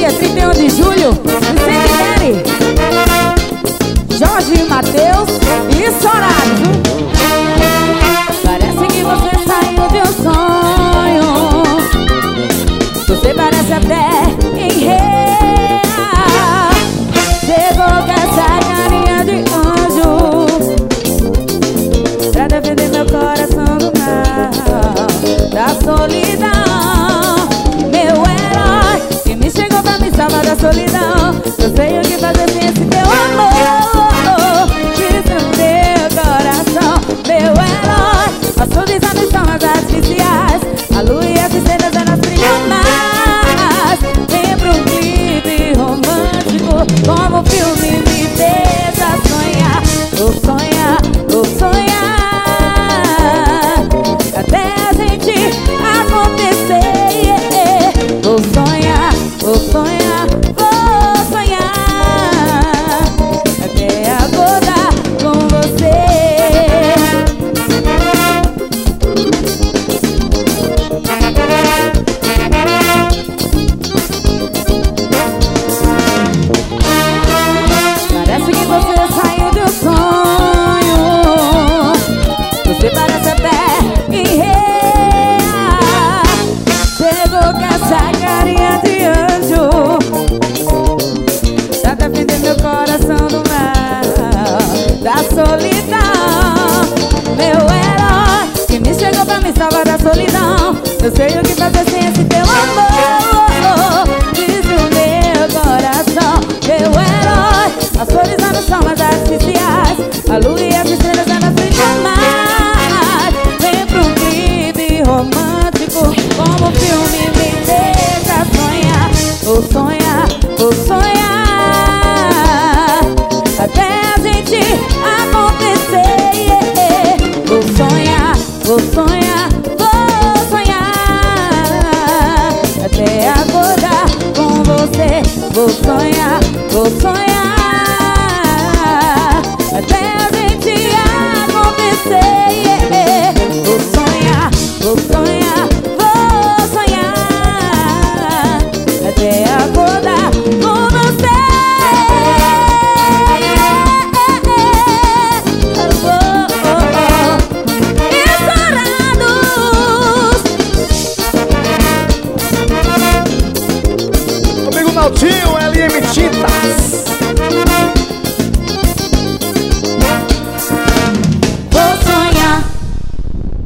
dia 31 de julho, Vicente Neri, Jorge Matheus e Sorado. Parece que você saiu de um sonho. Você parece até irreal. Chegou com essa carinha de anjo pra defender meu coração do mal, da solidão. Meu herói que me chegou pra me salvar da solidão. Eu sei o que fazer sem esse teu amor. Diz o meu coração. Meu herói, passou de são as artificiais. A lua e as estrelas elas brilham mais. Vem pro clipe romântico, como o filme me deixa sonhar. Vou sonhar, vou sonhar, até a gente acontecer, yeah. Vou sonhar, vou sonhar, vou sonhar, até acordar com você. Parece que você saiu do sonho. Você parece até irreal. Chegou com essa carinha de anjo pra defender meu coração do mal, da solidão. Meu herói que me chegou pra me salvar da solidão. Eu sei o que fazer sem esse teu amor. Diz o meu coração. Meu herói, as flores já não são mais artificiais. A lua e as estrelas elas brilham mais. Vem pro clipe romântico, como o filme me deixa sonhar. Vou sonhar, vou sonhar, até a gente acontecer, yeah. Vou sonhar, vou sonhar.